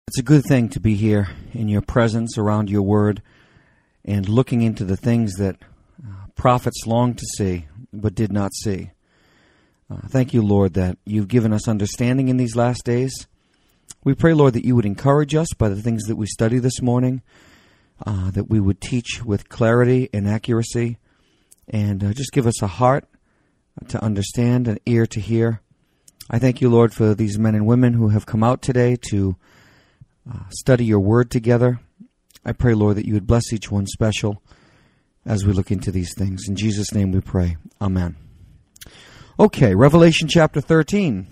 It's a good thing to be here in your presence, around your word, and looking into the things that prophets longed to see but did not see. Thank you, Lord, that you've given us understanding in these last days. We pray, Lord, that you would encourage us by the things that we study this morning, that we would teach with clarity and accuracy, and just give us a heart to understand, an ear to hear. I thank you, Lord, for these men and women who have come out today to study your word together. I pray, Lord, that you would bless each one special as we look into these things. In Jesus' name we pray. Amen. Okay, Revelation chapter 13.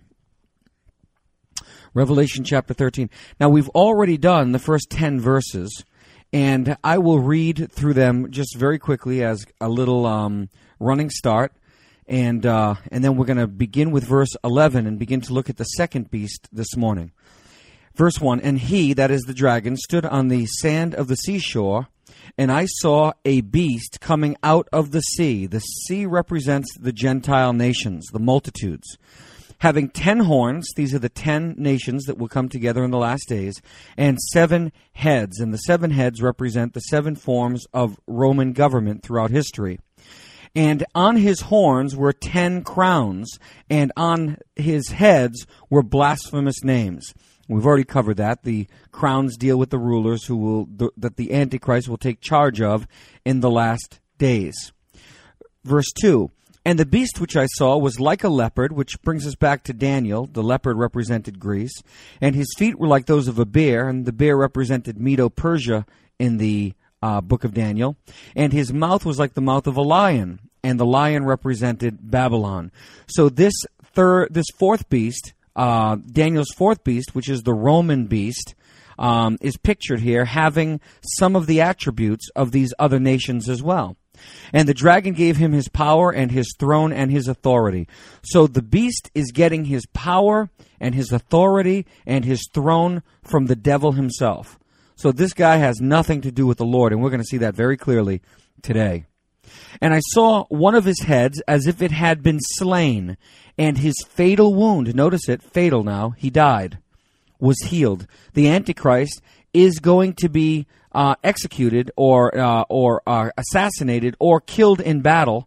Revelation chapter 13. Now, we've already done the first 10 verses, and I will read through them just very quickly as a little running start, and then we're going to begin with verse 11 and begin to look at the second beast this morning. Verse 1, and he, that is the dragon, stood on the sand of the seashore, and I saw a beast coming out of the sea. The sea represents the Gentile nations, the multitudes. Having 10 horns, these are the 10 nations that will come together in the last days, and 7 heads. And the 7 heads represent the 7 forms of Roman government throughout history. And on his horns were 10 crowns, and on his heads were blasphemous names. We've already covered that. The crowns deal with the rulers that the Antichrist will take charge of in the last days. Verse 2, and the beast which I saw was like a leopard, which brings us back to Daniel. The leopard represented Greece. And his feet were like those of a bear, and the bear represented Medo-Persia in the book of Daniel. And his mouth was like the mouth of a lion, and the lion represented Babylon. So this fourth beast, Daniel's fourth beast, which is the Roman beast, is pictured here having some of the attributes of these other nations as well. And the dragon gave him his power and his throne and his authority. So the beast is getting his power and his authority and his throne from the devil himself. So this guy has nothing to do with the Lord, and we're going to see that very clearly today. And I saw one of his heads as if it had been slain, and his fatal wound, notice it, fatal now, he died, was healed. The Antichrist is going to be executed or assassinated or killed in battle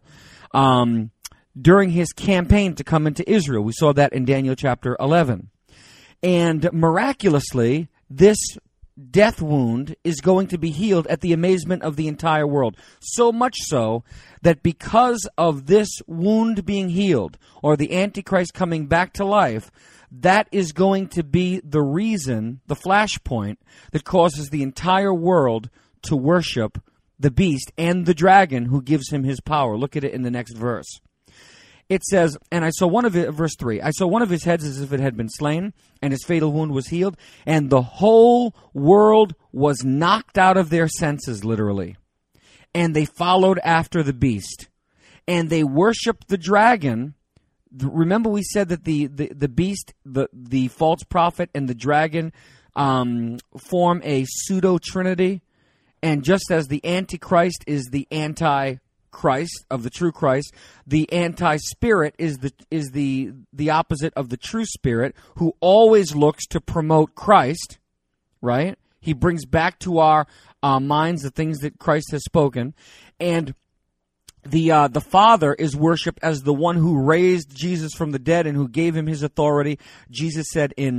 during his campaign to come into Israel. We saw that in Daniel chapter 11. And miraculously, this death wound is going to be healed at the amazement of the entire world. So much so that because of this wound being healed, or the Antichrist coming back to life, that is going to be the reason, the flashpoint, that causes the entire world to worship the beast and the dragon who gives him his power. Look at it in the next verse. It says, and I saw verse 3, I saw one of his heads as if it had been slain, and his fatal wound was healed, and the whole world was knocked out of their senses, literally. And they followed after the beast. And they worshiped the dragon. Remember we said that the beast, the false prophet, and the dragon form a pseudo-trinity. And just as the Antichrist is the anti-Christ of the true Christ, the anti-spirit is the opposite of the true spirit, who always looks to promote Christ, right? He brings back to our minds the things that Christ has spoken, and the Father is worshipped as the one who raised Jesus from the dead and who gave him his authority. Jesus said in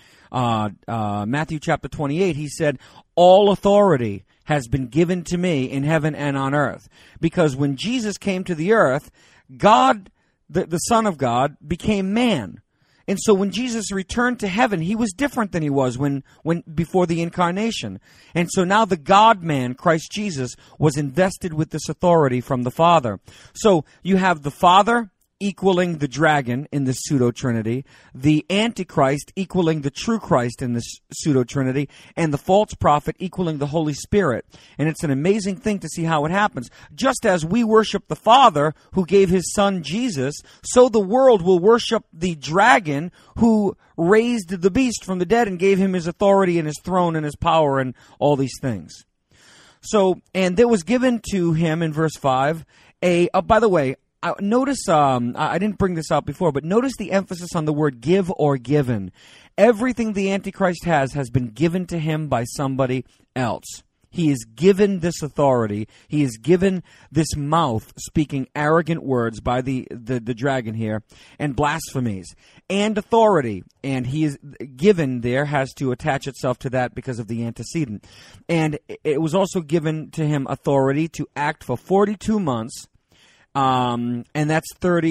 Matthew chapter 28, he said, all authority has been given to me in heaven and on earth. Because when Jesus came to the earth, God, the Son of God, became man. And so when Jesus returned to heaven, he was different than he was when before the incarnation. And so now the God-man, Christ Jesus, was invested with this authority from the Father. So you have the Father equaling the dragon in the pseudo-trinity, the Antichrist equaling the true Christ in the pseudo-trinity, and the false prophet equaling the Holy Spirit. And it's an amazing thing to see how it happens. Just as we worship the Father who gave his Son Jesus, so the world will worship the dragon who raised the beast from the dead and gave him his authority and his throne and his power and all these things. So, and there was given to him in verse 5 by the way, notice, I didn't bring this out before, but notice the emphasis on the word give or given. Everything the Antichrist has been given to him by somebody else. He is given this authority. He is given this mouth speaking arrogant words by the dragon here, and blasphemies, and authority. And he is given there, has to attach itself to that because of the antecedent. And it was also given to him authority to act for 42 months, and that's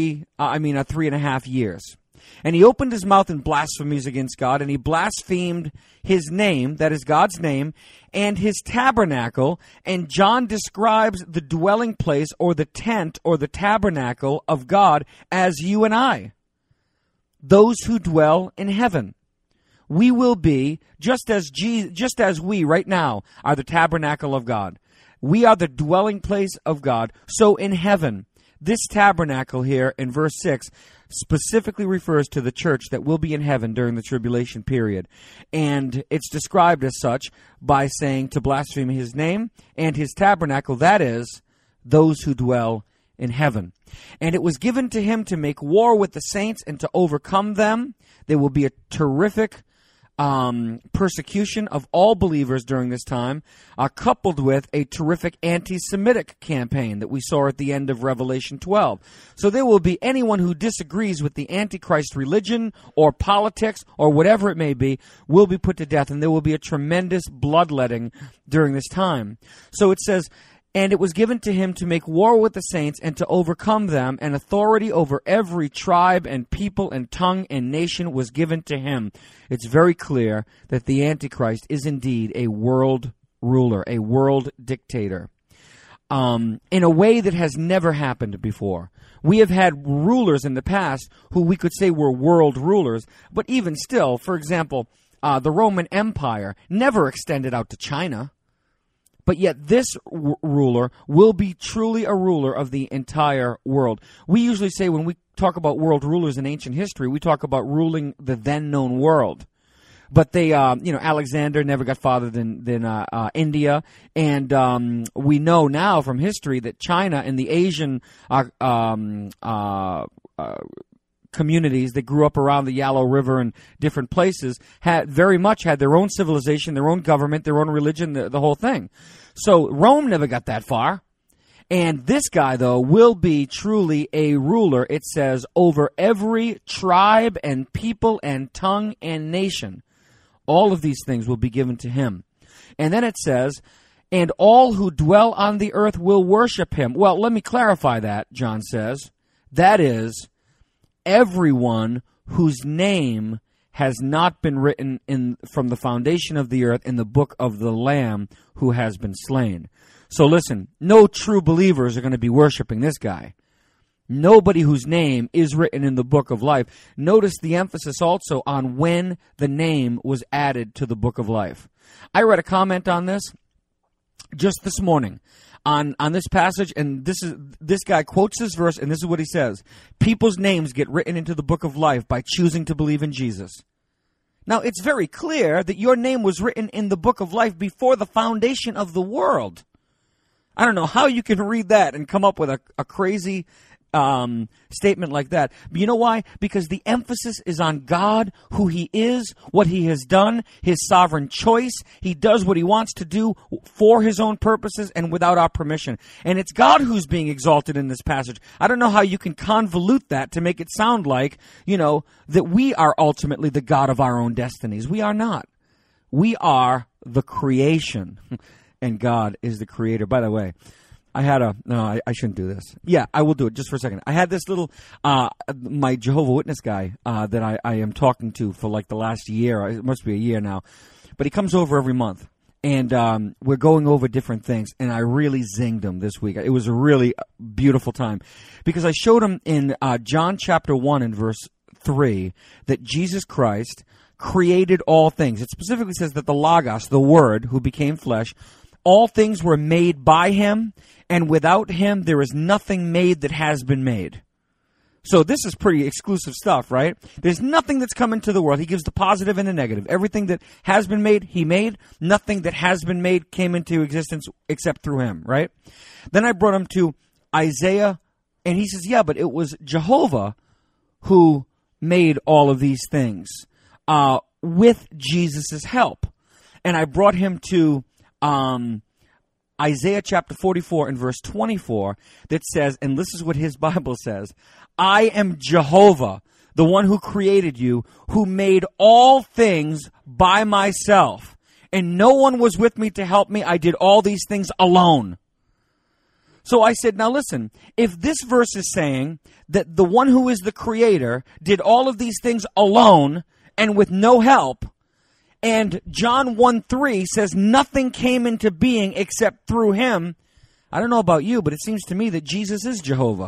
3.5 years. And he opened his mouth in blasphemies against God, and he blasphemed his name, that is God's name, and his tabernacle. And John describes the dwelling place or the tent or the tabernacle of God as you and I, those who dwell in heaven. We will be, just as we right now are the tabernacle of God. We are the dwelling place of God. So in heaven, this tabernacle here in verse 6 specifically refers to the church that will be in heaven during the tribulation period. And it's described as such by saying to blaspheme his name and his tabernacle, that is, those who dwell in heaven. And it was given to him to make war with the saints and to overcome them. There will be a terrific persecution of all believers during this time, coupled with a terrific anti-Semitic campaign that we saw at the end of Revelation 12. So there will be anyone who disagrees with the Antichrist religion or politics or whatever it may be will be put to death, and there will be a tremendous bloodletting during this time. So it says, and it was given to him to make war with the saints and to overcome them, and authority over every tribe and people and tongue and nation was given to him. It's very clear that the Antichrist is indeed a world ruler, a world dictator, in a way that has never happened before. We have had rulers in the past who we could say were world rulers, but even still, for example, the Roman Empire never extended out to China. But yet this ruler will be truly a ruler of the entire world. We usually say when we talk about world rulers in ancient history, we talk about ruling the then known world. But they, Alexander never got farther than India. And we know now from history that China and the Asian communities that grew up around the Yellow River and different places had their own civilization, their own government, their own religion, the whole thing. So Rome never got that far. And this guy, though, will be truly a ruler, it says, over every tribe and people and tongue and nation. All of these things will be given to him. And then it says, and all who dwell on the earth will worship him. Well, let me clarify that, John says. That is, everyone whose name has not been written from the foundation of the earth in the book of the Lamb who has been slain. So listen, no true believers are going to be worshiping this guy. Nobody whose name is written in the book of life. Notice the emphasis also on when the name was added to the book of life. I read a comment on this just this morning. On this passage, and this guy quotes this verse, and this is what he says. People's names get written into the book of life by choosing to believe in Jesus. Now, it's very clear that your name was written in the book of life before the foundation of the world. I don't know how you can read that and come up with a crazy statement like that. But you know why? Because the emphasis is on God, who he is, what he has done, his sovereign choice. He does what he wants to do for his own purposes and without our permission. And it's God who's being exalted in this passage. I don't know how you can convolute that to make it sound like, that we are ultimately the God of our own destinies. We are not. We are the creation, and God is the creator. By the way, I shouldn't do this. Yeah, I will do it just for a second. I had this little, my Jehovah's Witness guy that I am talking to for like the last year. It must be a year now. But he comes over every month. And we're going over different things. And I really zinged him this week. It was a really beautiful time. Because I showed him in John chapter 1 and verse 3 that Jesus Christ created all things. It specifically says that the Logos, the Word, who became flesh, all things were made by him, and without him there is nothing made that has been made. So this is pretty exclusive stuff, right? There's nothing that's come into the world. He gives the positive and the negative. Everything that has been made, he made. Nothing that has been made came into existence except through him, right? Then I brought him to Isaiah, and he says, yeah, but it was Jehovah who made all of these things. with Jesus' help. And I brought him to Isaiah chapter 44 and verse 24 that says, and this is what his Bible says, I am Jehovah, the one who created you, who made all things by myself. And no one was with me to help me. I did all these things alone. So I said, now listen, if this verse is saying that the one who is the creator did all of these things alone and with no help, and John 1:3 says nothing came into being except through him, I don't know about you, but it seems to me that Jesus is Jehovah.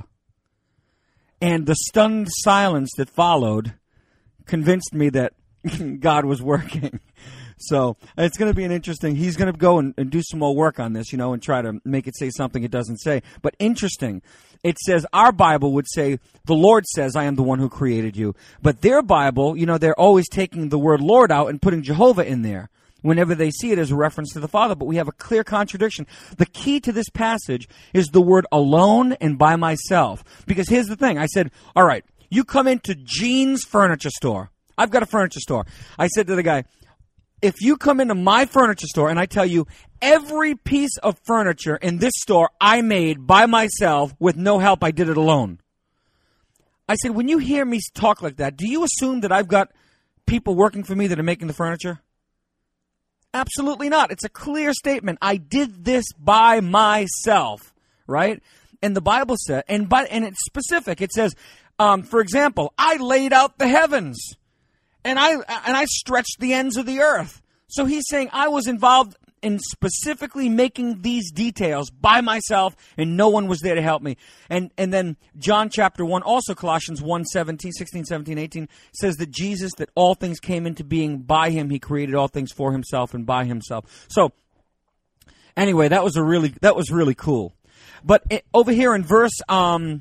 And the stunned silence that followed convinced me that God was working. So it's going to be an interesting, he's going to go and do some more work on this, and try to make it say something it doesn't say. But interesting, it says, our Bible would say, the Lord says, I am the one who created you. But their Bible, they're always taking the word Lord out and putting Jehovah in there whenever they see it as a reference to the Father. But we have a clear contradiction. The key to this passage is the word alone and by myself. Because here's the thing. I said, all right, you come into Gene's furniture store. I've got a furniture store. I said to the guy, if you come into my furniture store and I tell you every piece of furniture in this store I made by myself with no help, I did it alone. I said, when you hear me talk like that, do you assume that I've got people working for me that are making the furniture? Absolutely not. It's a clear statement. I did this by myself, right? And the Bible said, and it's specific. It says, for example, I laid out the heavens. And I stretched the ends of the earth. So he's saying I was involved in specifically making these details by myself, and no one was there to help me. And then John chapter 1, also Colossians 1, 16, 17, 18, says that Jesus, that all things came into being by him. He created all things for himself and by himself. So anyway, that was really cool. But over here in verse 8,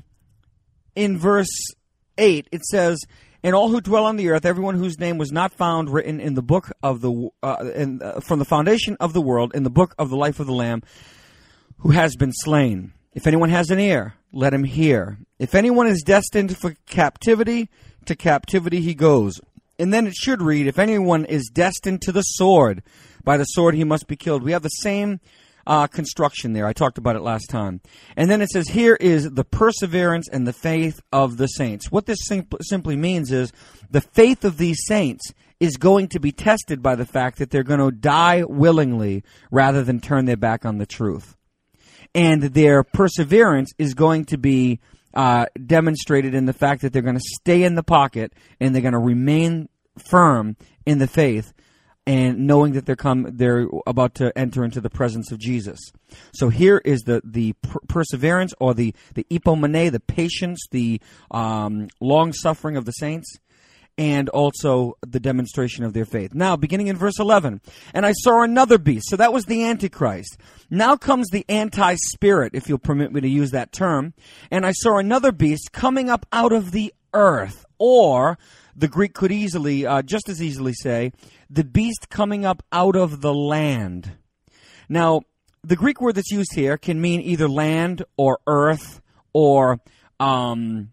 it says, and all who dwell on the earth, everyone whose name was not found written in the book of the from the foundation of the world, in the book of the life of the Lamb, who has been slain. If anyone has an ear, let him hear. If anyone is destined for captivity, to captivity he goes. And then it should read, if anyone is destined to the sword, by the sword he must be killed. We have the same construction there. I talked about it last time. And then it says, here is the perseverance and the faith of the saints. What this simply means is the faith of these saints is going to be tested by the fact that they're going to die willingly rather than turn their back on the truth. And their perseverance is going to be demonstrated in the fact that they're going to stay in the pocket and they're going to remain firm in the faith, and knowing that they're about to enter into the presence of Jesus. So here is the perseverance, or the ipomene, the patience, the long-suffering of the saints, and also the demonstration of their faith. Now, beginning in verse 11, and I saw another beast. So that was the Antichrist. Now comes the anti-spirit, if you'll permit me to use that term. And I saw another beast coming up out of the earth, or the Greek could just as easily say, the beast coming up out of the land. Now, the Greek word that's used here can mean either land or earth, or dealing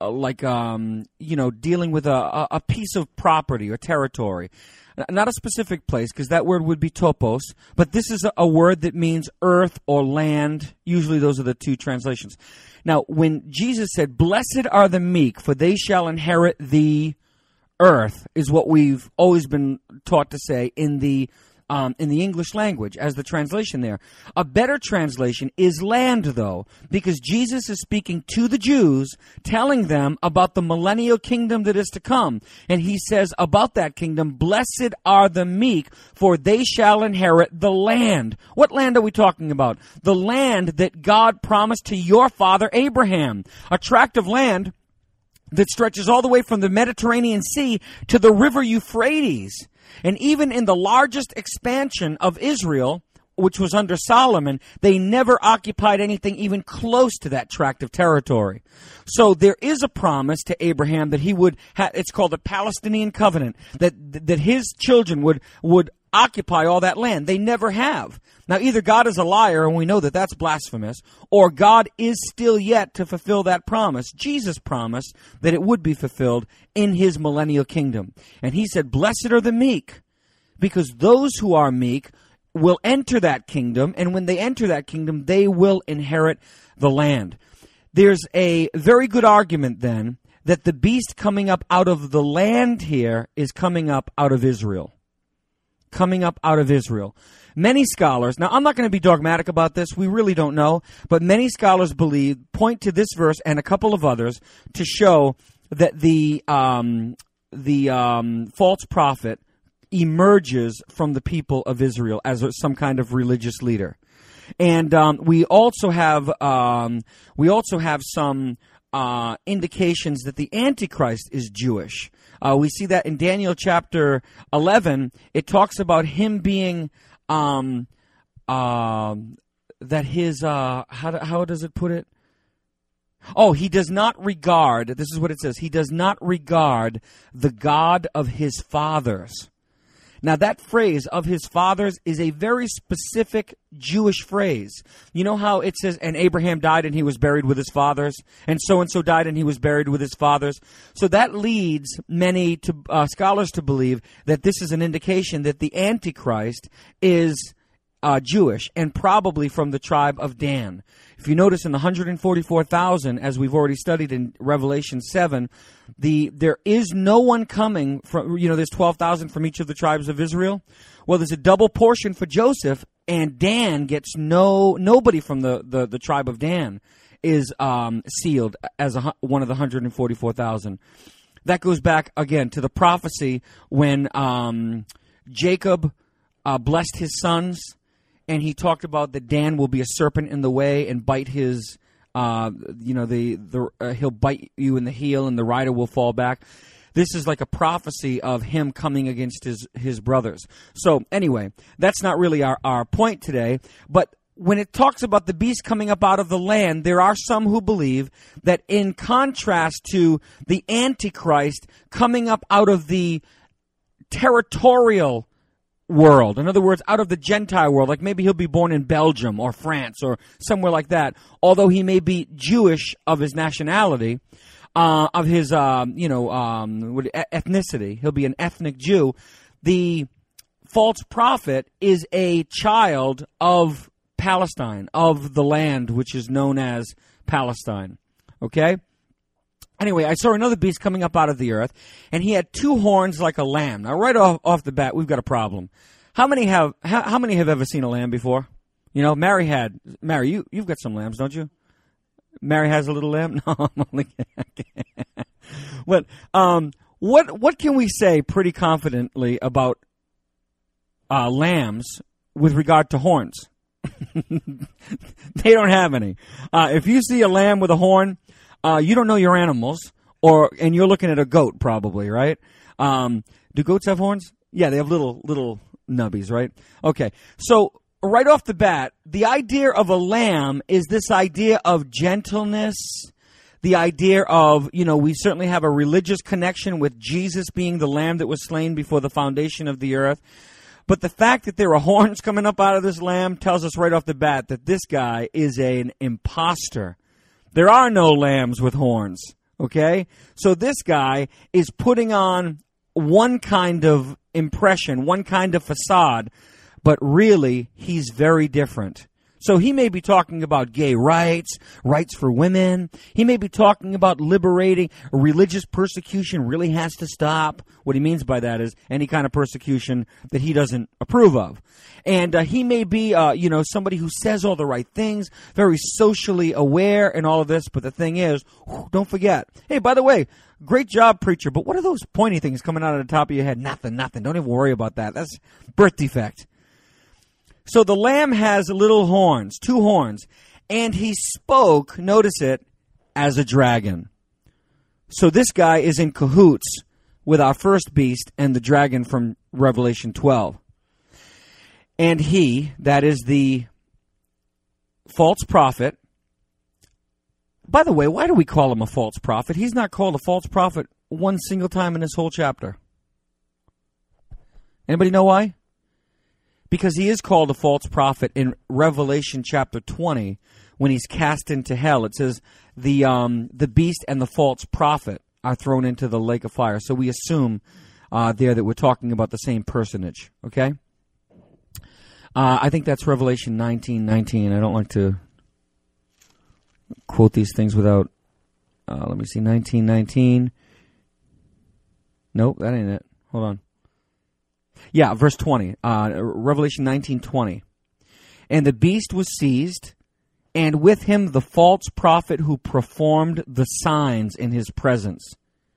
with a piece of property or territory. Not a specific place, because that word would be topos, but this is a word that means earth or land. Usually those are the two translations. Now, when Jesus said, blessed are the meek, for they shall inherit the earth, is what we've always been taught to say in the English language as the translation there. A better translation is land, though, because Jesus is speaking to the Jews, telling them about the millennial kingdom that is to come. And he says about that kingdom, blessed are the meek, for they shall inherit the land. What land are we talking about? The land that God promised to your father Abraham. A tract of land that stretches all the way from the Mediterranean Sea to the river Euphrates. And even in the largest expansion of Israel, which was under Solomon, they never occupied anything even close to that tract of territory. So there is a promise to Abraham that he would it's called the Palestinian covenant, that his children would occupy all that land. They never have. Now, either God is a liar, and we know that that's blasphemous, or God is still yet to fulfill that promise. Jesus promised that it would be fulfilled in his millennial kingdom. And he said, blessed are the meek, because those who are meek will enter that kingdom, and when they enter that kingdom, they will inherit the land. There's a very good argument, then, that the beast coming up out of the land here is coming up out of Israel. Coming up out of Israel. Many scholars, now I'm not going to be dogmatic about this, we really don't know, but many scholars point to this verse and a couple of others to show that the false prophet emerges from the people of Israel as some kind of religious leader. And we also have some indications that the Antichrist is Jewish. We see that in Daniel chapter 11. It talks about him being that his how does it put it? Oh, he does not regard. This is what it says. He does not regard the God of his fathers. Now, that phrase, of his fathers, is a very specific Jewish phrase. You know how it says, and Abraham died and he was buried with his fathers, and so died and he was buried with his fathers? So that leads many scholars to believe that this is an indication that the Antichrist is Jewish, and probably from the tribe of Dan. If you notice in the 144,000, as we've already studied in Revelation 7, there is no one coming from, there's 12,000 from each of the tribes of Israel. Well, there's a double portion for Joseph, and Dan gets nobody from the tribe of Dan is sealed as one of the 144,000. That goes back, again, to the prophecy when Jacob blessed his sons, and he talked about that Dan will be a serpent in the way and bite his, he'll bite you in the heel and the rider will fall back. This is like a prophecy of him coming against his brothers. So anyway, that's not really our point today. But when it talks about the beast coming up out of the land, there are some who believe that in contrast to the Antichrist coming up out of the territorial world, in other words, out of the Gentile world, like maybe he'll be born in Belgium or France or somewhere like that, although he may be Jewish of his nationality, of his, ethnicity. He'll be an ethnic Jew. The false prophet is a child of Palestine, of the land which is known as Palestine. Okay? Anyway, I saw another beast coming up out of the earth, and he had two horns like a lamb. Now, right off the bat, we've got a problem. How many have ever seen a lamb before? Mary, you've got some lambs, don't you? Mary has a little lamb? No, I'm only kidding. But what can we say pretty confidently about lambs with regard to horns? They don't have any. If you see a lamb with a horn, you don't know your animals, and you're looking at a goat probably, right? Do goats have horns? Yeah, they have little nubbies, right? Okay, so right off the bat, the idea of a lamb is this idea of gentleness, the idea of, we certainly have a religious connection with Jesus being the lamb that was slain before the foundation of the earth. But the fact that there are horns coming up out of this lamb tells us right off the bat that this guy is an imposter. There are no lambs with horns, okay? So this guy is putting on one kind of impression, one kind of facade, but really he's very different. So he may be talking about gay rights, rights for women. He may be talking about liberating. Religious persecution really has to stop. What he means by that is any kind of persecution that he doesn't approve of. And he may be, somebody who says all the right things, very socially aware and all of this. But the thing is, don't forget. Hey, by the way, great job, preacher. But what are those pointy things coming out of the top of your head? Nothing. Don't even worry about that. That's birth defect. So the lamb has little horns, two horns, and he spoke, notice it, as a dragon. So this guy is in cahoots with our first beast and the dragon from Revelation 12. And he, that is the false prophet. By the way, why do we call him a false prophet? He's not called a false prophet one single time in this whole chapter. Anybody know why? because he is called a false prophet in Revelation chapter 20 when he's cast into hell. It says the beast and the false prophet are thrown into the lake of fire. So we assume there that we're talking about the same personage, okay? I think that's Revelation 19:19. I don't like to quote these things without, let me see, 19:19. Nope, that ain't it. Hold on. Yeah, verse 20, Revelation 19:20. And the beast was seized, and with him the false prophet who performed the signs in his presence,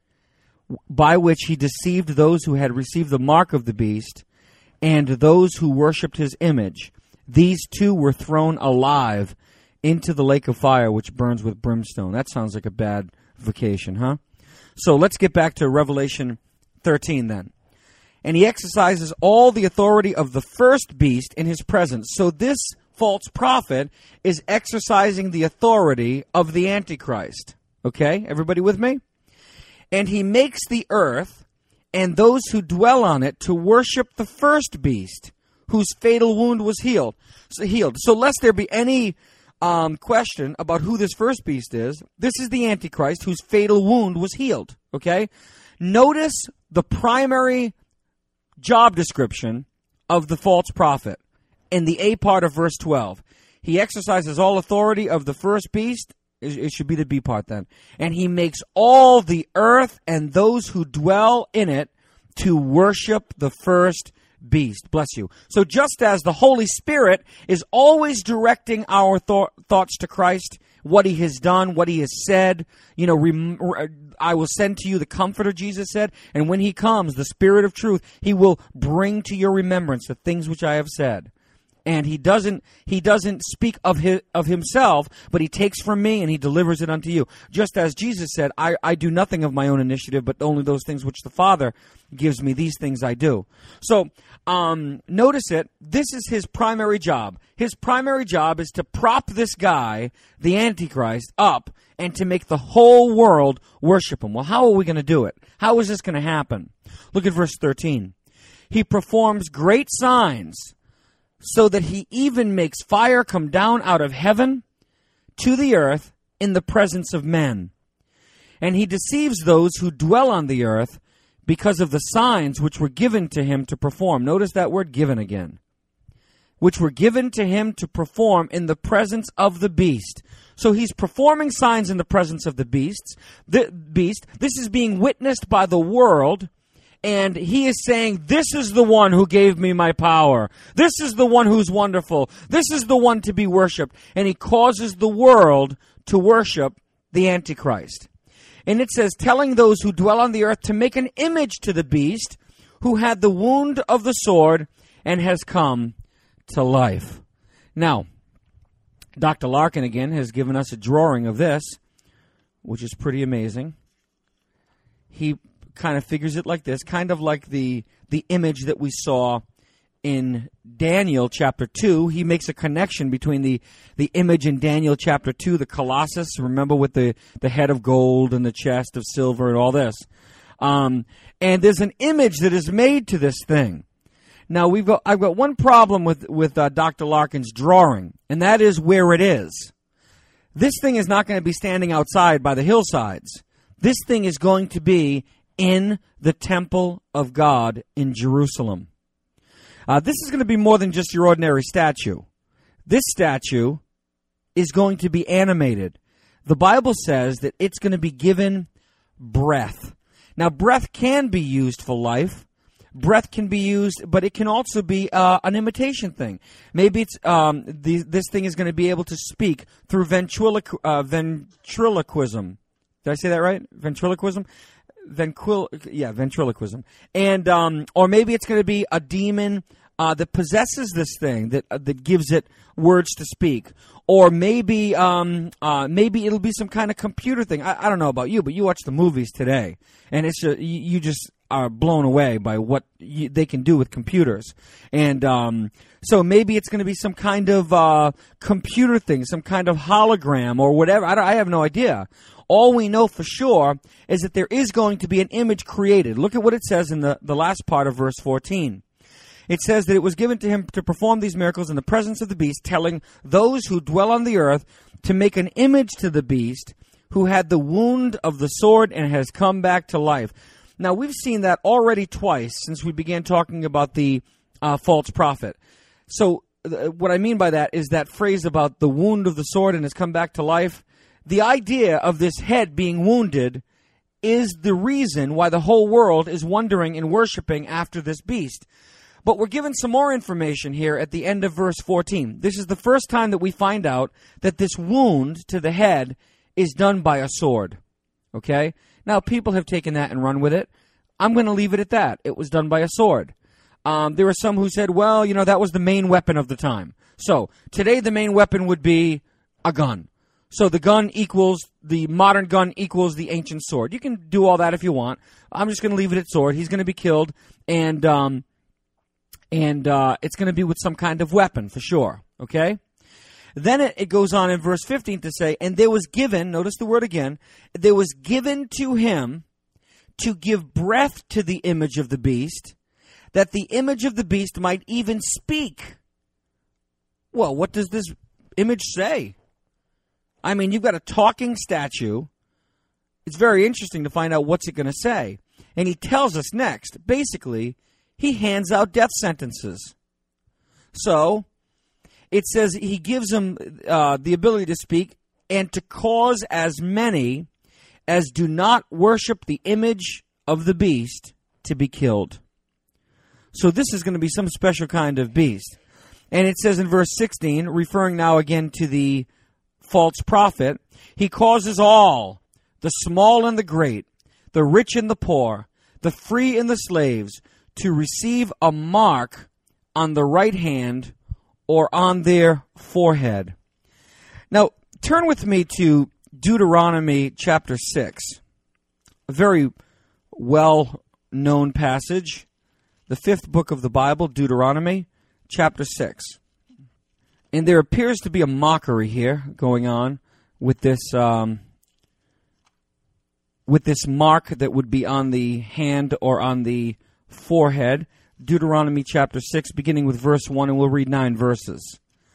by which he deceived those who had received the mark of the beast and those who worshipped his image. These two were thrown alive into the lake of fire, which burns with brimstone. That sounds like a bad vacation, huh? So let's get back to Revelation 13 then. And he exercises all the authority of the first beast in his presence. So this false prophet is exercising the authority of the Antichrist. Okay, everybody with me? And he makes the earth and those who dwell on it to worship the first beast, whose fatal wound was healed. So lest there be any question about who this first beast is, this is the Antichrist whose fatal wound was healed. Okay? Notice the primary job description of the false prophet in the A part of verse 12. He exercises all authority of the first beast. It should be the B part then. And he makes all the earth and those who dwell in it to worship the first beast. Bless you. So just as the Holy Spirit is always directing our thoughts to Christ, what he has done, what he has said, I will send to you the Comforter, Jesus said, and when he comes, the Spirit of truth, he will bring to your remembrance the things which I have said. And he doesn't speak of himself, but he takes from me and he delivers it unto you. Just as Jesus said, I do nothing of my own initiative, but only those things which the Father gives me, these things I do. So notice it. This is his primary job. His primary job is to prop this guy, the Antichrist, up and to make the whole world worship him. Well, how are we going to do it? How is this going to happen? Look at verse 13. He performs great signs, so that he even makes fire come down out of heaven to the earth in the presence of men. And he deceives those who dwell on the earth because of the signs which were given to him to perform. Notice that word given again. Which were given to him to perform in the presence of the beast. So he's performing signs in the presence of the beast. This is being witnessed by the world. And he is saying, this is the one who gave me my power. This is the one who's wonderful. This is the one to be worshipped. And he causes the world to worship the Antichrist. And it says, telling those who dwell on the earth to make an image to the beast who had the wound of the sword and has come to life. Now, Dr. Larkin again has given us a drawing of this, which is pretty amazing. He kind of figures it like this, kind of like the image that we saw in Daniel chapter 2. He makes a connection between the image in Daniel chapter 2, the Colossus, remember, with the head of gold and the chest of silver and all this. And there's an image that is made to this thing. Now, I've got one problem with Dr. Larkin's drawing, and that is where it is. This thing is not going to be standing outside by the hillsides. This thing is going to be in the temple of God in Jerusalem. This is going to be more than just your ordinary statue. This statue is going to be animated. The Bible says that it's going to be given breath. Now, breath can be used for life. Breath can be used, but it can also be an imitation thing. Maybe it's this thing is going to be able to speak through ventriloquism. Did I say that right? Ventriloquism? Ventriloquism. And or maybe it's going to be a demon that possesses this thing that gives it words to speak. Or maybe it'll be some kind of computer thing. I don't know about you, but you watch the movies today, and it's just, you just are blown away by what they can do with computers. And so maybe it's going to be some kind of computer thing, some kind of hologram or whatever. I have no idea. All we know for sure is that there is going to be an image created. Look at what it says in the last part of verse 14. It says that it was given to him to perform these miracles in the presence of the beast, telling those who dwell on the earth to make an image to the beast who had the wound of the sword and has come back to life. Now, we've seen that already twice since we began talking about the false prophet. So what I mean by that is that phrase about the wound of the sword and has come back to life. The idea of this head being wounded is the reason why the whole world is wondering and worshiping after this beast. But we're given some more information here at the end of verse 14. This is the first time that we find out that this wound to the head is done by a sword. Okay? Now, people have taken that and run with it. I'm going to leave it at that. It was done by a sword. There were some who said, well, that was the main weapon of the time. So, today the main weapon would be a gun. So the modern gun equals the ancient sword. You can do all that if you want. I'm just going to leave it at sword. He's going to be killed, and it's going to be with some kind of weapon for sure. Okay? Then it goes on in verse 15 to say, and there was given, notice the word again, there was given to him to give breath to the image of the beast, that the image of the beast might even speak. Well, what does this image say? I mean, you've got a talking statue. It's very interesting to find out what's it going to say. And he tells us next, basically, he hands out death sentences. So, it says he gives him the ability to speak and to cause as many as do not worship the image of the beast to be killed. So this is going to be some special kind of beast. And it says in verse 16, referring now again to the false prophet, he causes all, the small and the great, the rich and the poor, the free and the slaves, to receive a mark on the right hand or on their forehead. Now, turn with me to Deuteronomy chapter 6, a very well-known passage, the 5th book of the Bible, Deuteronomy chapter 6. And there appears to be a mockery here going on with this mark that would be on the hand or on the forehead. Deuteronomy chapter 6, beginning with verse 1, and we'll read 9 verses.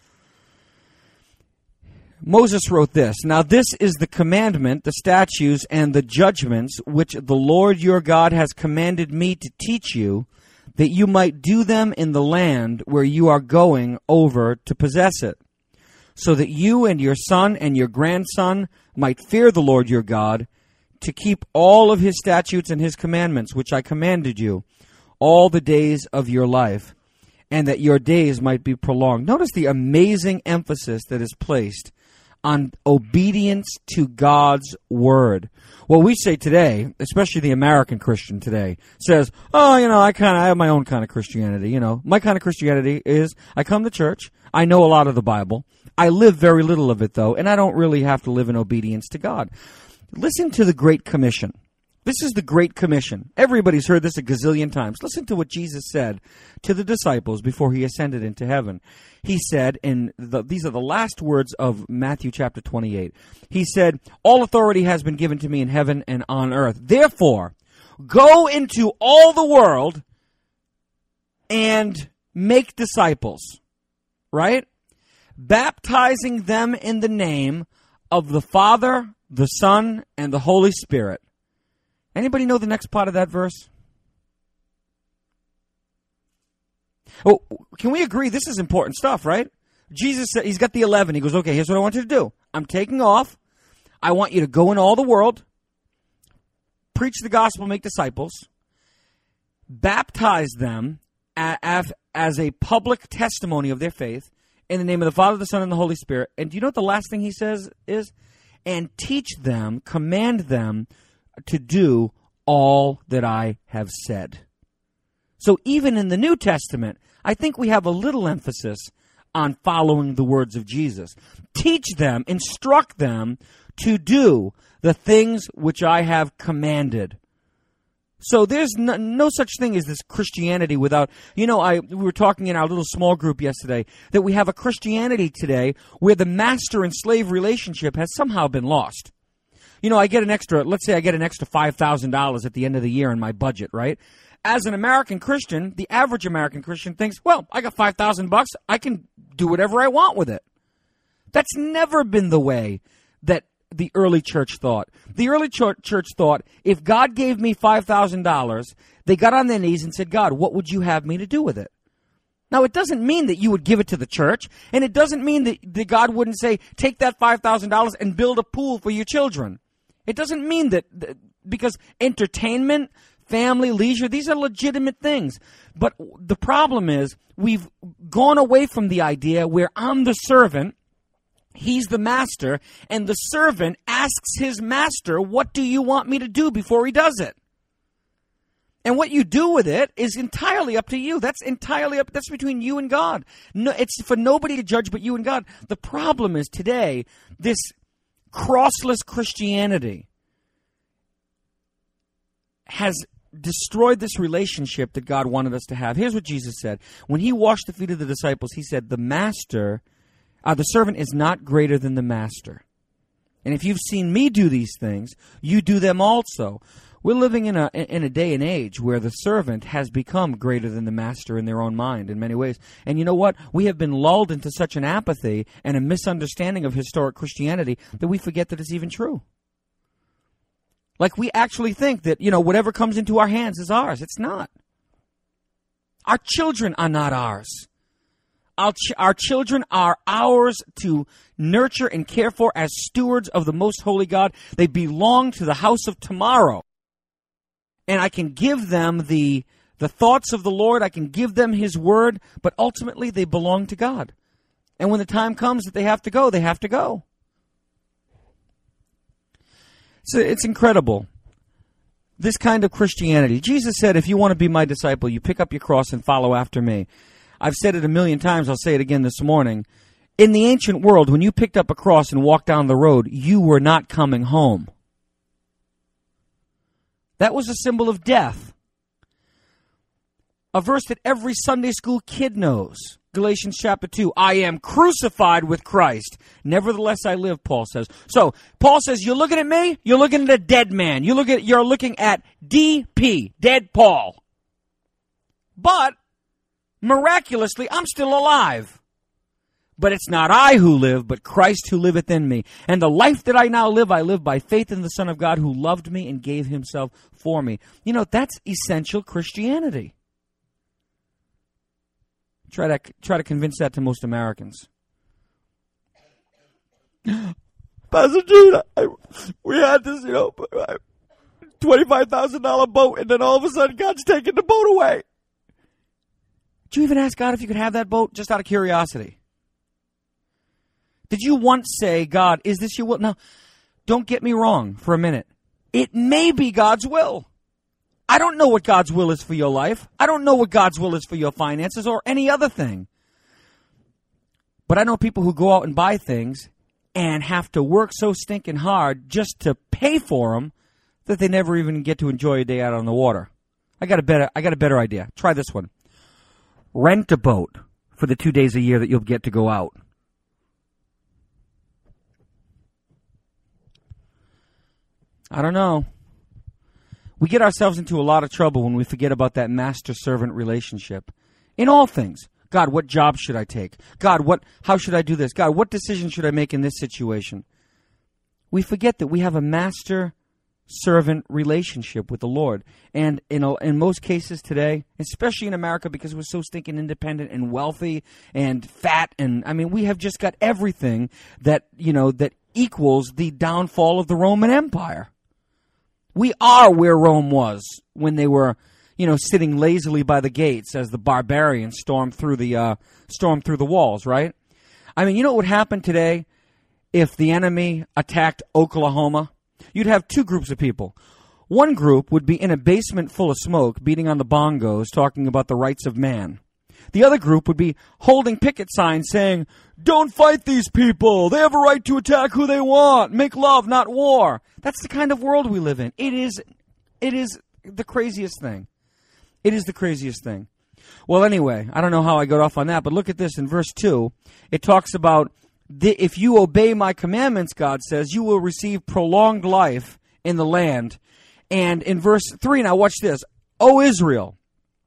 Moses wrote this, now this is the commandment, the statutes, and the judgments which the Lord your God has commanded me to teach you, that you might do them in the land where you are going over to possess it, so that you and your son and your grandson might fear the Lord your God, to keep all of his statutes and his commandments, which I commanded you, all the days of your life, and that your days might be prolonged. Notice the amazing emphasis that is placed on obedience to God's word. Well, we say today, especially the American Christian today, says, oh, I have my own kind of Christianity. My kind of Christianity is I come to church, I know a lot of the Bible, I live very little of it, though, and I don't really have to live in obedience to God. Listen to the Great Commission. This is the Great Commission. Everybody's heard this a gazillion times. Listen to what Jesus said to the disciples before he ascended into heaven. He said, these are the last words of Matthew chapter 28. He said, all authority has been given to me in heaven and on earth. Therefore, go into all the world and make disciples. Right? Baptizing them in the name of the Father, the Son, and the Holy Spirit. Anybody know the next part of that verse? Oh, can we agree this is important stuff, right? Jesus said, he's got the 11. He goes, okay, here's what I want you to do. I'm taking off. I want you to go in all the world, preach the gospel, make disciples, baptize them as a public testimony of their faith in the name of the Father, the Son, and the Holy Spirit. And do you know what the last thing he says is? And teach them, command them to do all that I have said. So even in the New Testament, I think we have a little emphasis on following the words of Jesus. Teach them, instruct them to do the things which I have commanded. So there's no such thing as this Christianity without, we were talking in our little small group yesterday that we have a Christianity today where the master and slave relationship has somehow been lost. Let's say I get an extra $5,000 at the end of the year in my budget, right? as an American Christian, the average American Christian thinks, well, I got $5,000. I can do whatever I want with it. That's never been the way that the early church thought. The early church thought, if God gave me $5,000, they got on their knees and said, God, what would you have me to do with it? Now, it doesn't mean that you would give it to the church, and it doesn't mean that God wouldn't say, take that $5,000 and build a pool for your children. It doesn't mean that, because entertainment, family, leisure, these are legitimate things. But the problem is, we've gone away from the idea where I'm the servant, he's the master, and the servant asks his master, what do you want me to do before he does it? And what you do with it is entirely up to you. That's entirely up. That's between you and God. No, it's for nobody to judge but you and God. The problem is today, this crossless Christianity has destroyed this relationship that God wanted us to have. Here's what Jesus said. When he washed the feet of the disciples, he said, the servant is not greater than the master. And if you've seen me do these things, you do them also. We're living in a day and age where the servant has become greater than the master in their own mind in many ways. And you know what? We have been lulled into such an apathy and a misunderstanding of historic Christianity that we forget that it's even true. Like we actually think that, whatever comes into our hands is ours. It's not. Our children are not ours. Our children are ours to nurture and care for as stewards of the most holy God. They belong to the house of tomorrow. And I can give them the thoughts of the Lord. I can give them his word. But ultimately, they belong to God. And when the time comes that they have to go, they have to go. So it's incredible. This kind of Christianity. Jesus said, if you want to be my disciple, you pick up your cross and follow after me. I've said it a million times. I'll say it again this morning. In the ancient world, when you picked up a cross and walked down the road, you were not coming home. That was a symbol of death. A verse that every Sunday school kid knows. Galatians chapter 2. I am crucified with Christ. Nevertheless I live, Paul says. So, Paul says, you're looking at me, you're looking at a dead man. You're looking at DP, dead Paul. But, miraculously, I'm still alive. But it's not I who live, but Christ who liveth in me. And the life that I now live, I live by faith in the Son of God who loved me and gave himself for me. That's essential Christianity. Try to convince that to most Americans. Pastor Gene, we had this, $25,000 boat, and then all of a sudden God's taking the boat away. Did you even ask God if you could have that boat just out of curiosity? Did you once say, God, is this your will? Now, don't get me wrong for a minute. It may be God's will. I don't know what God's will is for your life. I don't know what God's will is for your finances or any other thing. But I know people who go out and buy things and have to work so stinking hard just to pay for them that they never even get to enjoy a day out on the water. I got a better idea. Try this one. Rent a boat for the 2 days a year that you'll get to go out. I don't know. We get ourselves into a lot of trouble when we forget about that master-servant relationship. In all things. God, what job should I take? God, how should I do this? God, what decision should I make in this situation? We forget that we have a master-servant relationship with the Lord. And in most cases today, especially in America because we're so stinking independent and wealthy and fat, and we have just got everything that equals the downfall of the Roman Empire. We are where Rome was when they were, sitting lazily by the gates as the barbarians stormed through the walls, right? What would happen today if the enemy attacked Oklahoma? You'd have two groups of people. One group would be in a basement full of smoke, beating on the bongos, talking about the rights of man. The other group would be holding picket signs saying, don't fight these people. They have a right to attack who they want. Make love, not war. That's the kind of world we live in. It is the craziest thing. It is the craziest thing. Well, anyway, I don't know how I got off on that, but look at this in verse 2. It talks about, if you obey my commandments, God says, you will receive prolonged life in the land. And in verse 3, now watch this. O Israel,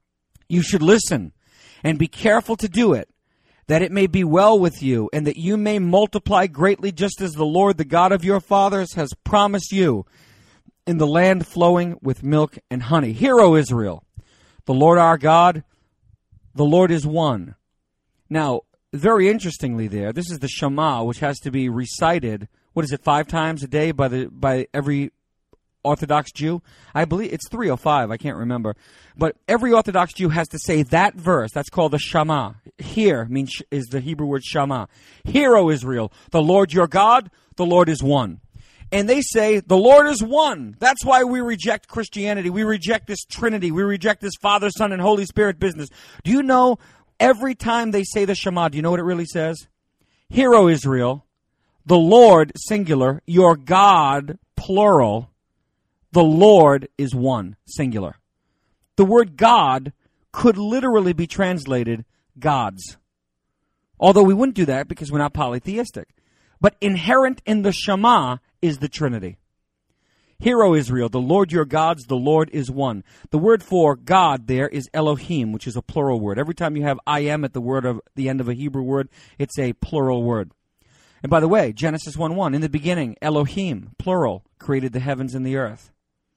you should listen and be careful to do it, that it may be well with you, and that you may multiply greatly, just as the Lord, the God of your fathers, has promised you, in the land flowing with milk and honey. Hear, O Israel, the Lord our God, the Lord is one. Now, very interestingly there, this is the Shema, which has to be recited, 5 times a day by every Orthodox Jew? I believe it's 3 or 5, I can't remember. But every Orthodox Jew has to say that verse. That's called the Shema. Hear is the Hebrew word Shema. Hear, O Israel, the Lord your God, the Lord is one. And they say, the Lord is one. That's why we reject Christianity. We reject this Trinity. We reject this Father, Son, and Holy Spirit business. Do you know, every time they say the Shema, do you know what it really says? Hear, O Israel, the Lord, singular, your God, plural, the Lord is one, singular. The word God could literally be translated gods. Although we wouldn't do that because we're not polytheistic. But inherent in the Shema is the Trinity. Hear, O Israel, the Lord your gods, the Lord is one. The word for God there is Elohim, which is a plural word. Every time you have I am at the end of a Hebrew word, it's a plural word. And by the way, Genesis 1:1, in the beginning, Elohim, plural, created the heavens and the earth.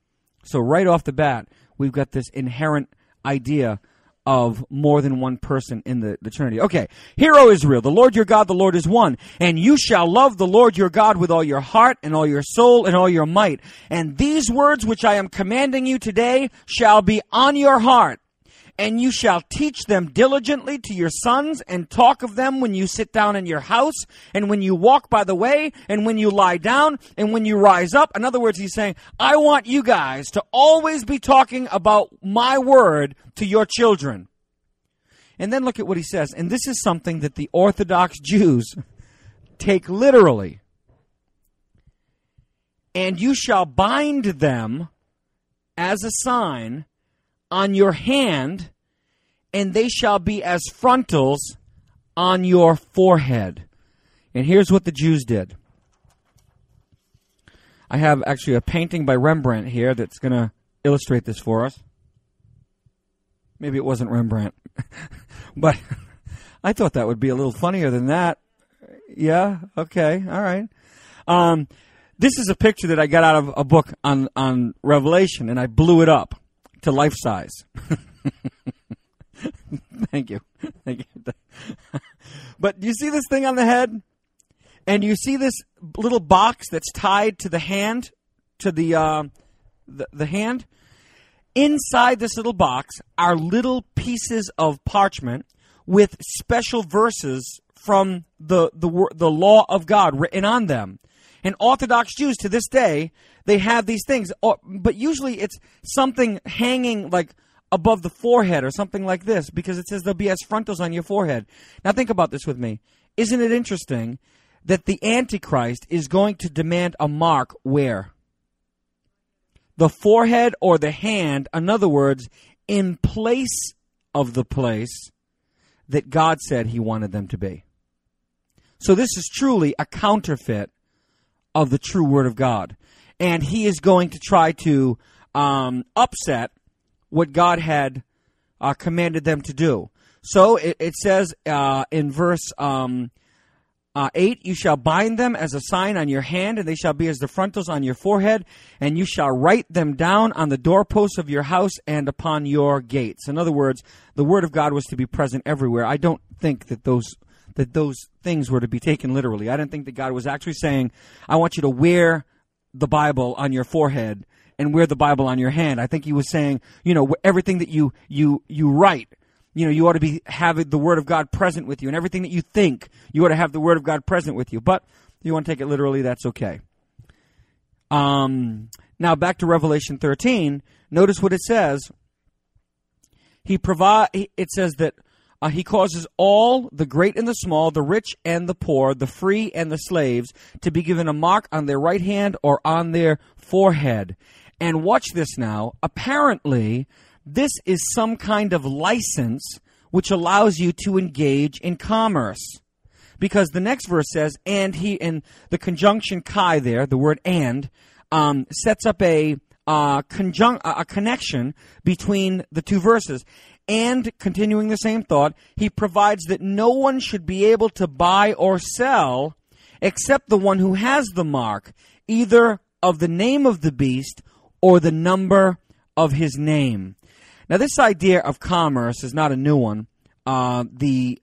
So right off the bat, we've got this inherent idea of more than one person in the Trinity. Okay, hear, O Israel, the Lord your God, the Lord is one. And you shall love the Lord your God with all your heart and all your soul and all your might. And these words which I am commanding you today shall be on your heart. And you shall teach them diligently to your sons, and talk of them when you sit down in your house, and when you walk by the way, and when you lie down, and when you rise up. In other words, he's saying, I want you guys to always be talking about my word to your children. And then look at what he says. And this is something that the Orthodox Jews take literally. And you shall bind them as a sign on your hand, and they shall be as frontals on your forehead. And here's what the Jews did. I have actually a painting by Rembrandt here that's going to illustrate this for us. Maybe it wasn't Rembrandt. But I thought that would be a little funnier than that. Yeah? Okay. All right. This is a picture that I got out of a book on Revelation, and I blew it up to life size. Thank you. Thank you. But do you see this thing on the head? And you see this little box that's tied to the hand, to the hand? Inside this little box are little pieces of parchment with special verses from the law of God written on them. And Orthodox Jews to this day, they have these things, but usually it's something hanging like above the forehead or something like this, because it says there'll be as frontals on your forehead. Now think about this with me. Isn't it interesting that the Antichrist is going to demand a mark where? The forehead or the hand, in other words, in place of the place that God said he wanted them to be. So this is truly a counterfeit of the true Word of God. And he is going to try to upset what God had commanded them to do. So it says in verse 8, you shall bind them as a sign on your hand, and they shall be as the frontals on your forehead, and you shall write them down on the doorposts of your house and upon your gates. In other words, the Word of God was to be present everywhere. I don't think that those things were to be taken literally. I didn't think that God was actually saying, I want you to wear the Bible on your forehead and wear the Bible on your hand. I think he was saying, everything that you write, you ought to have the Word of God present with you, and everything that you think, you ought to have the Word of God present with you. But if you want to take it literally, that's okay. Now back to Revelation 13. Notice what it says. It says that he causes all, the great and the small, the rich and the poor, the free and the slaves, to be given a mark on their right hand or on their forehead. And watch this now. Apparently, this is some kind of license which allows you to engage in commerce. Because the next verse says, and he, in the conjunction kai there, the word and, sets up a a connection between the two verses. And, continuing the same thought, he provides that no one should be able to buy or sell except the one who has the mark, either of the name of the beast or the number of his name. Now, this idea of commerce is not a new one. The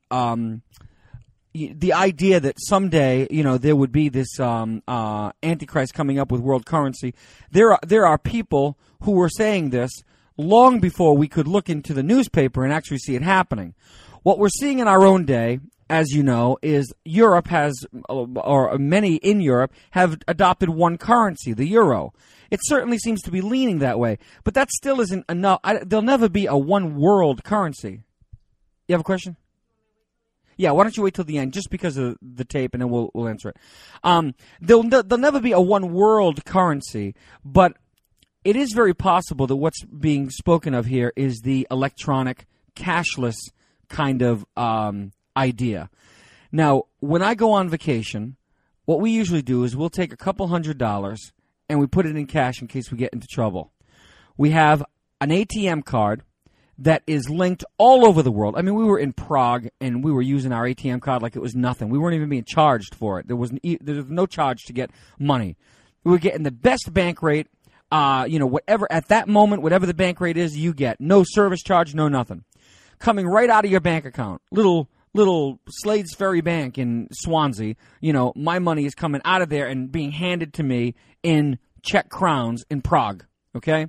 idea that someday, there would be this Antichrist coming up with world currency. There are people who were saying this long before we could look into the newspaper and actually see it happening. What we're seeing in our own day, as you know, is Europe has, or many in Europe, have adopted one currency, the euro. It certainly seems to be leaning that way, but that still isn't enough. There'll never be a one world currency. You have a question? Yeah, why don't you wait till the end, just because of the tape, and then we'll answer it. There'll never be a one world currency, but it is very possible that what's being spoken of here is the electronic, cashless kind of idea. Now, when I go on vacation, what we usually do is we'll take a couple $100 and we put it in cash in case we get into trouble. We have an ATM card that is linked all over the world. I mean, we were in Prague and we were using our ATM card like it was nothing. We weren't even being charged for it. There was no charge to get money. We were getting the best bank rate. Whatever at that moment, whatever the bank rate is, you get no service charge, no nothing, coming right out of your bank account. Little Slade's Ferry Bank in Swansea. My money is coming out of there and being handed to me in Czech crowns in Prague. Okay,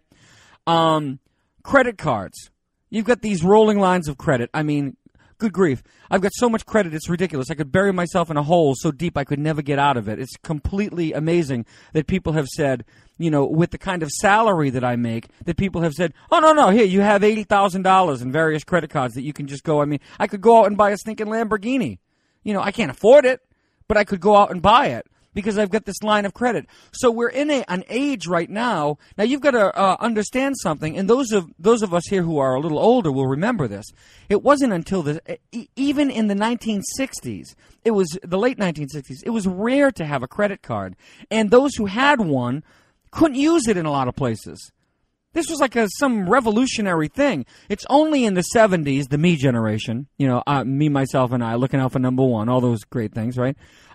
credit cards. You've got these rolling lines of credit. I mean, good grief. I've got so much credit, it's ridiculous. I could bury myself in a hole so deep I could never get out of it. It's completely amazing that people have said, with the kind of salary that I make, that people have said, oh, no, here, you have $80,000 in various credit cards that you can just go. I mean, I could go out and buy a stinking Lamborghini. I can't afford it, but I could go out and buy it because I've got this line of credit. So we're in an age right now. Now, you've got to understand something, and those of us here who are a little older will remember this. It wasn't until even in the 1960s, it was the late 1960s, it was rare to have a credit card, and those who had one couldn't use it in a lot of places. This was like some revolutionary thing. It's only in the 70s, the me generation, me, myself, and I, looking out for number one, all those great things, right?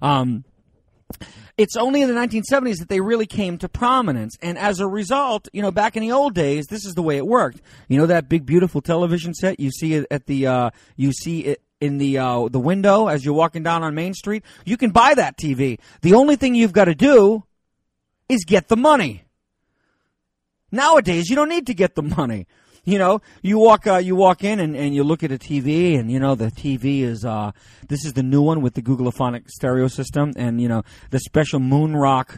It's only in the 1970s that they really came to prominence. And as a result, back in the old days, this is the way it worked. That big, beautiful television set, you see it at in the window as you're walking down on Main Street. You can buy that TV. The only thing you've got to do is get the money. Nowadays, you don't need to get the money. You walk in and you look at a TV, and the TV is this is the new one with the Googleophonic stereo system, and the special Moonrock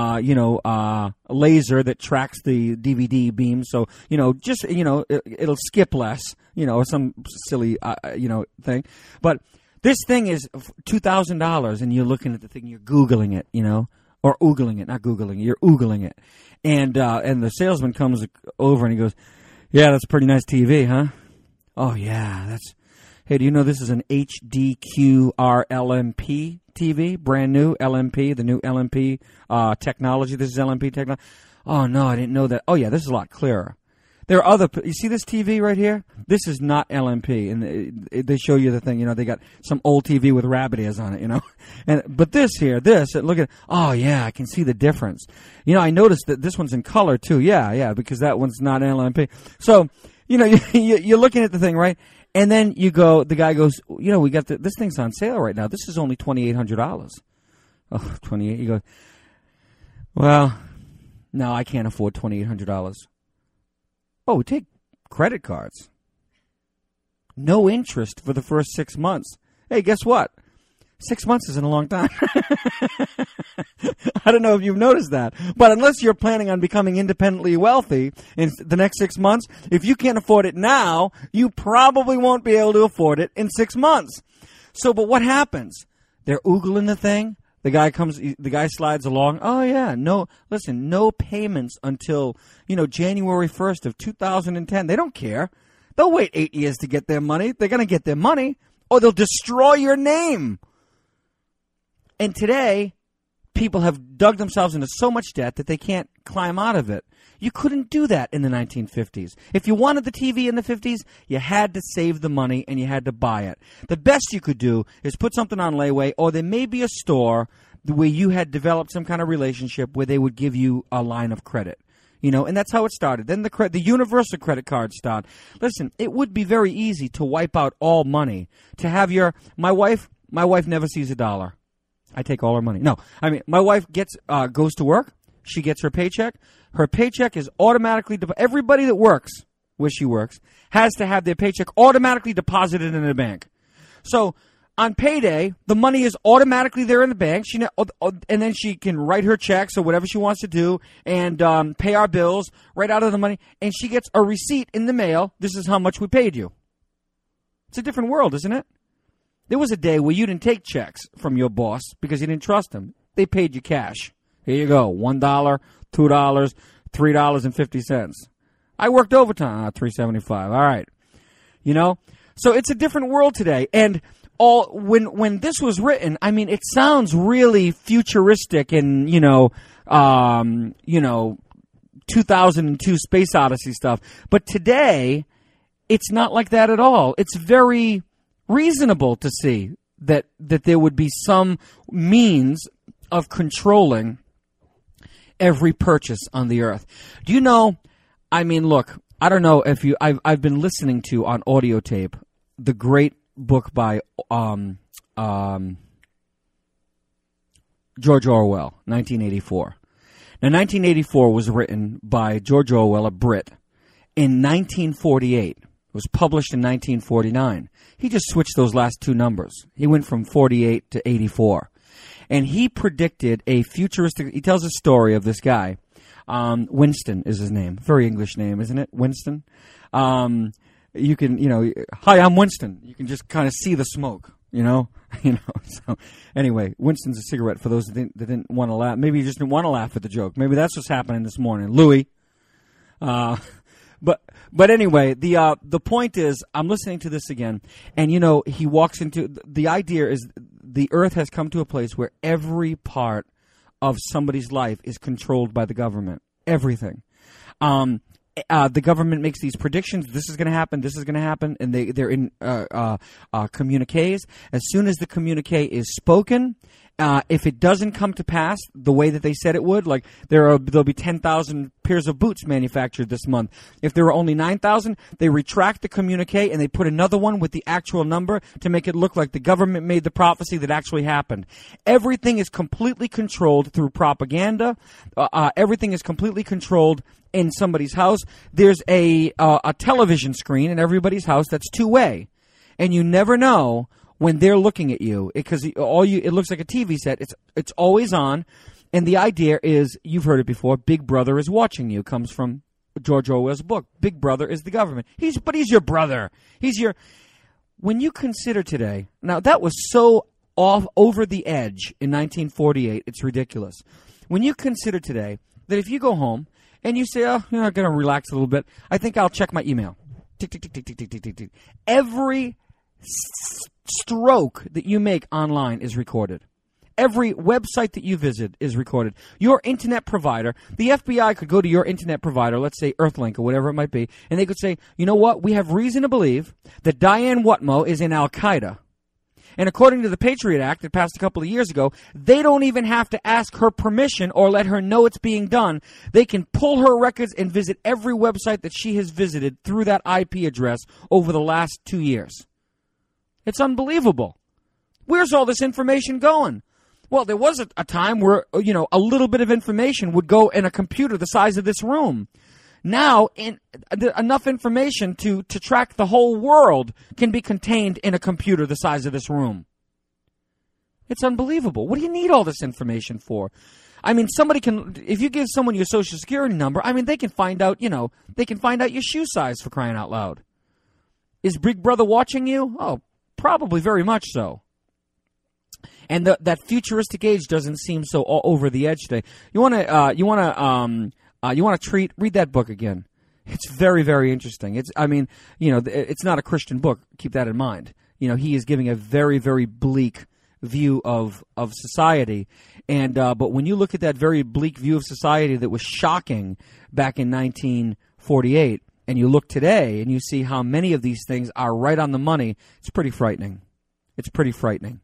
laser that tracks the DVD beam. So it'll skip less, or some silly thing. But this thing is $2,000, and you're looking at the thing, you're Googling it, or oogling it, not Googling. You're oogling it, and the salesman comes over and he goes, "Yeah, that's a pretty nice TV, huh? Oh yeah, that's. Hey, do you know this is an HDQR LMP TV, brand new LMP, the new LMP technology. This is LMP technology. Oh no, I didn't know that. Oh yeah, this is a lot clearer. There are other. You see this TV right here? This is not LMP, and they show you the thing. They got some old TV with rabbit ears on it. But this here, look at. Oh yeah, I can see the difference. I noticed that this one's in color too. Yeah, because that one's not LMP. So, you're looking at the thing, right? And then the guy goes, we got this thing's on sale right now. This is only $2,800. Oh, $2,800. You go, well, no, I can't afford $2,800. Oh, take credit cards. No interest for the first 6 months. Hey, guess what? 6 months isn't a long time. I don't know if you've noticed that. But unless you're planning on becoming independently wealthy in the next 6 months, if you can't afford it now, you probably won't be able to afford it in 6 months. So, but what happens? They're oogling the thing. The guy slides along. Oh yeah, no payments until, January 1st of 2010. They don't care. They'll wait 8 years to get their money. They're going to get their money, or they'll destroy your name. And today, people have dug themselves into so much debt that they can't climb out of it. You couldn't do that in the 1950s. If you wanted the TV in the 50s, you had to save the money and you had to buy it. The best you could do is put something on layaway, or there may be a store where you had developed some kind of relationship where they would give you a line of credit. You know, and that's how it started. Then the universal credit card started. Listen, it would be very easy to wipe out all money. To have my wife never sees a dollar. I take all her money. No, I mean, my wife goes to work. She gets her paycheck. Her paycheck is automatically everybody that works where she works has to have their paycheck automatically deposited in a bank. So on payday, the money is automatically there in the bank. And then she can write her checks or whatever she wants to do and pay our bills right out of the money. And she gets a receipt in the mail. This is how much we paid you. It's a different world, isn't it? There was a day where you didn't take checks from your boss because you didn't trust him. They paid you cash. Here you go, $1, $2, $3.50. I worked overtime, $3.75. All right, you know. So it's a different world today. And when this was written, I mean, it sounds really futuristic and 2002 Space Odyssey stuff. But today, it's not like that at all. It's very reasonable to see that there would be some means of controlling every purchase on the earth. Do you know, I mean, look, I don't know if I've been listening to on audio tape the great book by George Orwell, 1984. Now, 1984 was written by George Orwell, a Brit, in 1948. It was published in 1949. He just switched those last two numbers. He went from 48 to 84. And he predicted a futuristic... He tells a story of this guy. Winston is his name. Very English name, isn't it? Winston. You can, hi, I'm Winston. You can just kind of see the smoke, So anyway, Winston's a cigarette for those that didn't want to laugh. Maybe you just didn't want to laugh at the joke. Maybe that's what's happening this morning. Louis. But anyway, the point is, I'm listening to this again, and he walks into the idea is the earth has come to a place where every part of somebody's life is controlled by the government. Everything. The government makes these predictions. This is going to happen. This is going to happen, and they're in communiques. As soon as the communique is spoken, if it doesn't come to pass the way that they said it would, like there'll be 10,000 pairs of boots manufactured this month. If there were only 9,000, they retract the communique and they put another one with the actual number to make it look like the government made the prophecy that actually happened. Everything is completely controlled through propaganda. Everything is completely controlled in somebody's house. There's a television screen in everybody's house that's two-way, and you never know when they're looking at you, because it looks like a TV set. It's always on, and the idea is, you've heard it before, Big Brother is watching you. Comes from George Orwell's book. Big Brother is the government. He's your brother. When you consider today, now that was so over the edge in 1948, it's ridiculous. When you consider today that if you go home and you say, oh, I'm going to relax a little bit, I think I'll check my email. Tick, tick, tick, tick, tick, tick, tick, tick, tick. Every stroke that you make online is recorded. Every website that you visit is recorded. Your internet provider, the FBI could go to your internet provider, let's say Earthlink or whatever it might be, and they could say, you know what, we have reason to believe that Diane Whatmo is in Al-Qaeda. And according to the Patriot Act that passed a couple of years ago, they don't even have to ask her permission or let her know it's being done. They can pull her records and visit every website that she has visited through that IP address over the last 2 years. It's unbelievable. Where's all this information going? Well, there was a time where, a little bit of information would go in a computer the size of this room. Now, enough information to track the whole world can be contained in a computer the size of this room. It's unbelievable. What do you need all this information for? I mean, somebody can, if you give someone your social security number, I mean, they can find out, they can find out your shoe size, for crying out loud. Is Big Brother watching you? Oh, probably very much so. And that futuristic age doesn't seem so all over the edge today. You want to read that book again. It's very, very interesting. It's not a Christian book. Keep that in mind. He is giving a very, very bleak view of society. And but when you look at that very bleak view of society that was shocking back in 1948, and you look today and you see how many of these things are right on the money, it's pretty frightening. It's pretty frightening.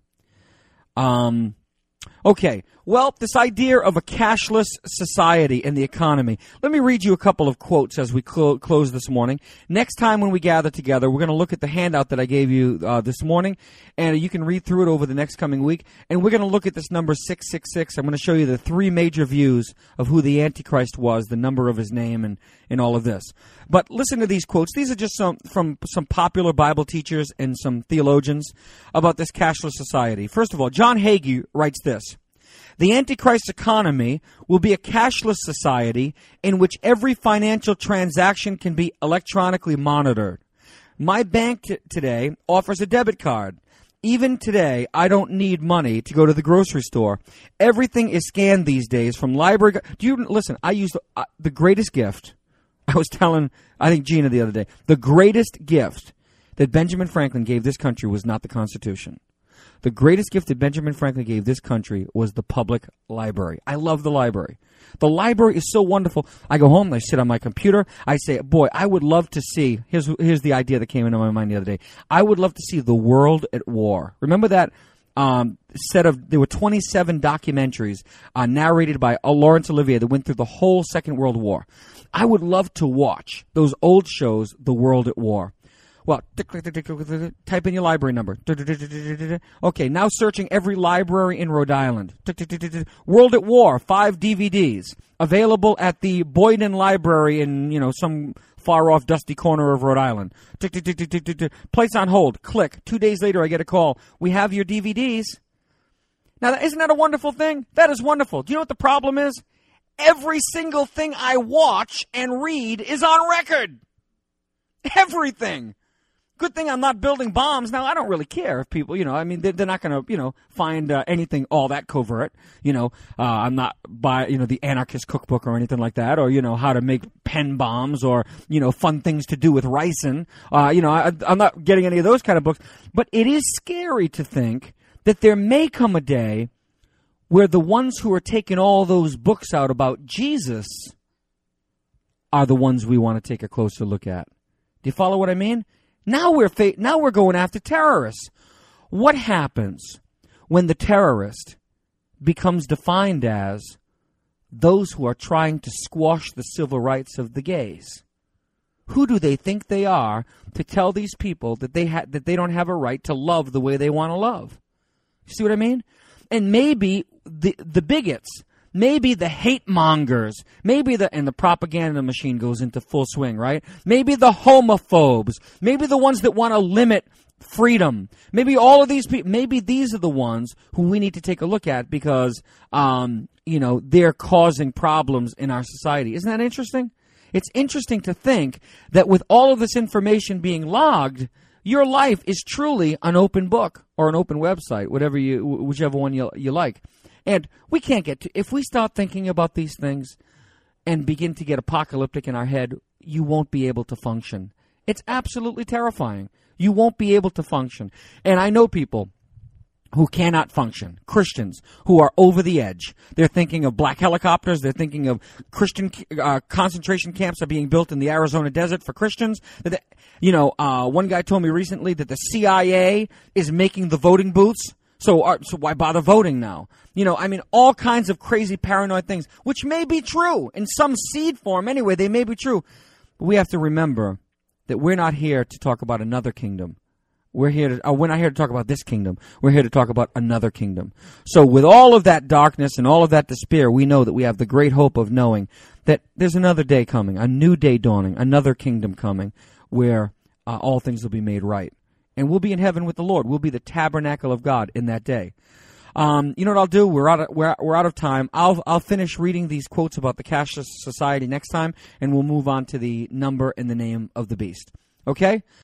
Okay, well, this idea of a cashless society and the economy. Let me read you a couple of quotes as we close this morning. Next time when we gather together, we're going to look at the handout that I gave you this morning, and you can read through it over the next coming week. And we're going to look at this number 666. I'm going to show you the three major views of who the Antichrist was, the number of his name, and all of this. But listen to these quotes. These are just from some popular Bible teachers and some theologians about this cashless society. First of all, John Hagee writes this: the Antichrist economy will be a cashless society in which every financial transaction can be electronically monitored. My bank today offers a debit card. Even today, I don't need money to go to the grocery store. Everything is scanned these days from library. Listen, I use the greatest gift. I was telling, I think, Gina the other day, the greatest gift that Benjamin Franklin gave this country was not the Constitution. The greatest gift that Benjamin Franklin gave this country was the public library. I love the library. The library is so wonderful. I go home, I sit on my computer, I say, boy, I would love to see, here's the idea that came into my mind the other day. I would love to see The World at War. Remember that there were 27 documentaries narrated by Laurence Olivier that went through the whole Second World War. I would love to watch those old shows, The World at War. Well, type in your library number. Okay, now searching every library in Rhode Island. World at War, 5 DVDs. Available at the Boyden Library in, some far-off dusty corner of Rhode Island. Place on hold. Click. 2 days later, I get a call. We have your DVDs. Now, isn't that a wonderful thing? That is wonderful. Do you know what the problem is? Every single thing I watch and read is on record. Everything. Good thing I'm not building bombs. Now, I don't really care if people, they're not going to, find anything all that covert. I'm not by, the anarchist cookbook or anything like that, or, how to make pen bombs or, fun things to do with ricin. I'm not getting any of those kind of books. But it is scary to think that there may come a day where the ones who are taking all those books out about Jesus are the ones we want to take a closer look at. Do you follow what I mean? Now we're going after terrorists. What happens when the terrorist becomes defined as those who are trying to squash the civil rights of the gays? Who do they think they are to tell these people that they don't have a right to love the way they want to love? You see what I mean? And maybe the bigots, maybe the hate mongers, and the propaganda machine goes into full swing, right? Maybe the homophobes, maybe the ones that want to limit freedom. Maybe all of these people, maybe these are the ones who we need to take a look at because, they're causing problems in our society. Isn't that interesting? It's interesting to think that with all of this information being logged, your life is truly an open book or an open website, whichever one you like. And we can't if we start thinking about these things and begin to get apocalyptic in our head, you won't be able to function. It's absolutely terrifying. You won't be able to function. And I know people who cannot function, Christians who are over the edge. They're thinking of black helicopters. They're thinking of Christian concentration camps are being built in the Arizona desert for Christians. One guy told me recently that the CIA is making the voting booths. So why bother voting now? All kinds of crazy paranoid things, which may be true in some seed form anyway. They may be true. But we have to remember that we're not here to talk about another kingdom. We're not here to talk about this kingdom. We're here to talk about another kingdom. So with all of that darkness and all of that despair, we know that we have the great hope of knowing that there's another day coming, a new day dawning, another kingdom coming where all things will be made right. And we'll be in heaven with the Lord. We'll be the tabernacle of God in that day. You know what I'll do? We're out of time. I'll finish reading these quotes about the cashless society next time, and we'll move on to the number and the name of the beast. Okay?